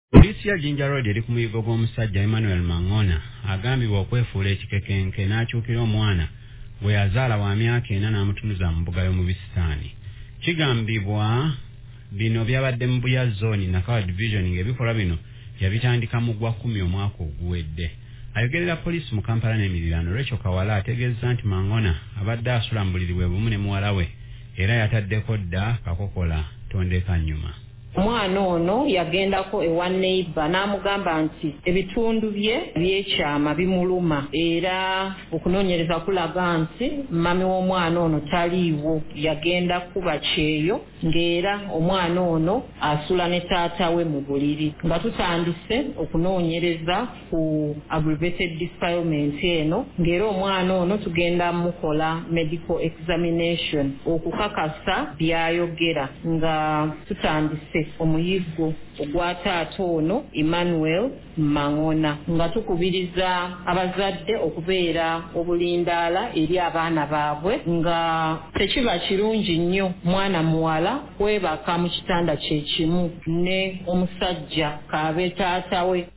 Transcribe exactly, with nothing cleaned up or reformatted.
Polisi ya Jinja Road eri ku muyigo gw'omusajja Emmanuel Mangona agambibwa okwefuula ekikekenke n'akyukira omwana gwe yazaala wa myaka ena n'amutunuza mu mbuga y'omubisitaani. Kigambibwa bino byabadde mu Buya Zone Nakawa Division ng'ebikolwa bino yabitandika mu gwa kkumi omwaka oguwedde. Ayogerera polisi mu Kampala n'emiriraano Rachel Kawala ategeezza nti Mangona abadde asula mu buliri bwe bumu ne muwala we era yataddeko dda kakokola tondeka nnyuma. Omwana ono yagendako ewa neighbor n'amugamba nti ebitundu bye by'ekyama bimuluma era okunoonyereza kulaga nti mami w'omwana ono taliiwo. Yagenda kuba kyeyo ng'era omwana ono asula ne taata we mu buliri. Nga tutandise okunoonyereza ku aggravated defilement eno ng'era omwana ono tugenda mukola medical examination okukakasa byayogera nga tutandise omuyigo ogwa taata ono Emmanuel Mangona nga tukubiriza abazadde okubeera obulindaala eri abaana baabwe nga tekiba kirungi nnyo mwana muwala kwebaka mu kitanda kye kimu ne omusajja kaabe taata we.